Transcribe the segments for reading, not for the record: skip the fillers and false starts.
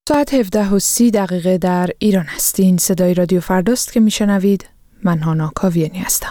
ساعت 17:30 در ایران هستین. صدای رادیو فرداست که میشنوید. من هانا کاویانی هستم.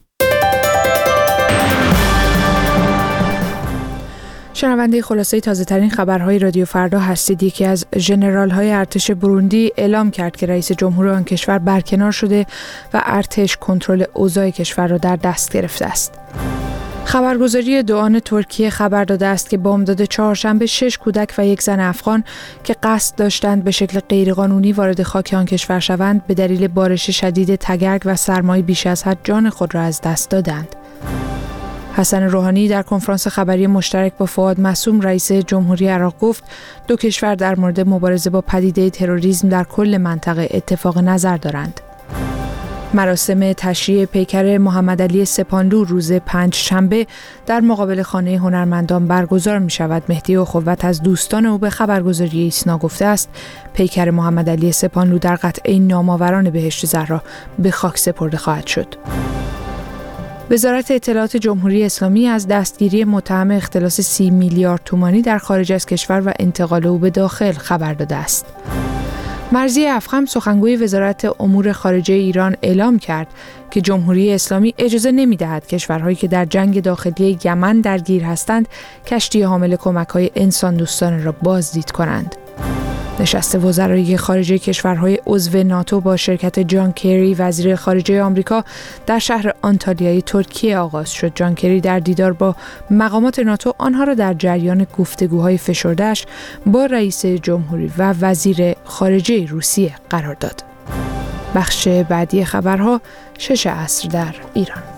شنونده خلاصه تازه ترین خبرهای رادیو فردا هستید. یکی از ژنرال های ارتش بروندی اعلام کرد که رئیس جمهور آن کشور برکنار شده و ارتش کنترل اوضاع کشور را در دست گرفته است. خبرگزاری دوآن ترکیه خبر داده است که بامداد چهارشنبه 6 کودک و یک زن افغان که قصد داشتند به شکل غیرقانونی وارد خاک آن کشور شوند به دلیل بارش شدید تگرگ و سرمای بیش از حد جان خود را از دست دادند. حسن روحانی در کنفرانس خبری مشترک با فؤاد معصوم رئیس جمهوری عراق گفت دو کشور در مورد مبارزه با پدیده تروریسم در کل منطقه اتفاق نظر دارند. مراسم تشییع پیکر محمد علی سپانلو روز پنجشنبه در مقابل خانه هنرمندان برگزار می شود. مهدی اخوت از دوستان او به خبرگزاری ایسنا گفته است پیکر محمد علی سپانلو در قطعه نامآوران بهشت زهرا به خاک سپرده خواهد شد. وزارت اطلاعات جمهوری اسلامی از دستگیری متهم اختلاس 30 میلیارد تومانی در خارج از کشور و انتقال او به داخل خبر داده است. مرضی افخم سخنگوی وزارت امور خارجه ایران اعلام کرد که جمهوری اسلامی اجازه نمی‌دهد کشورهایی که در جنگ داخلی یمن درگیر هستند کشتی حامل کمک‌های انسان دوستانه را بازدید کنند. نشست وزرای خارجه کشورهای عضو ناتو با شرکت جان کری وزیر خارجه آمریکا در شهر آنتالیای ترکیه آغاز شد. جان کری در دیدار با مقامات ناتو آنها را در جریان گفتگوهای فشرده‌اش با رئیس جمهوری و وزیر خارجه روسیه قرار داد. بخش بعدی خبرها 6 عصر در ایران.